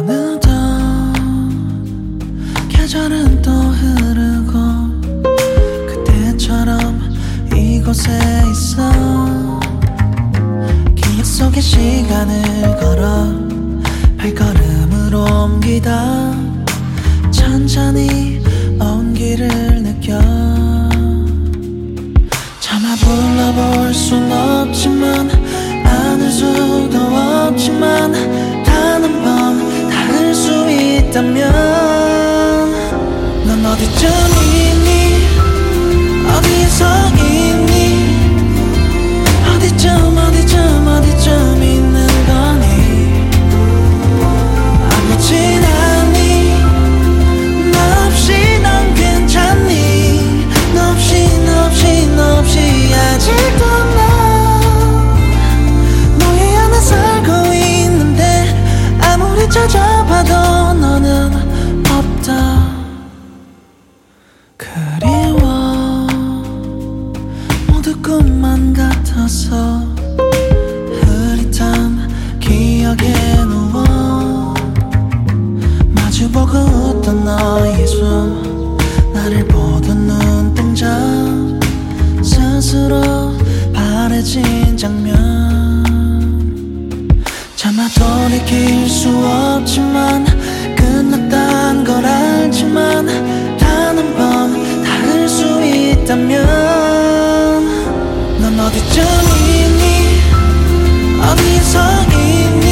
어느덧 계절은 또 흐르고 그때처럼 이곳에 있어 기억 속에 시간을 걸어 발걸음을 옮기다 천천히 먼 길을 느껴 차마 불러볼 순 없지만 안을 수도 없지만 단 한 번 닿을 수 있다면 넌 어디쯤 있니 어디서 있니 어디쯤 있는 거니 아프진 않니 너 없이 넌 괜찮니 너 없이 아직도 난 너의 안에 살고 있는데 아무리 찾아봐도 너는 없다 그리워 모두 꿈만 같아서 흐릿한 기억에 누워 마주보고 웃던 너의 숨 나를 보던 눈동자 스스로 바래진 장면 차마 돌이킬 수 없지만 끝났단 걸 알지만 단 한 번 닿을 수 있다면 넌 어디쯤 있니 어디서 있니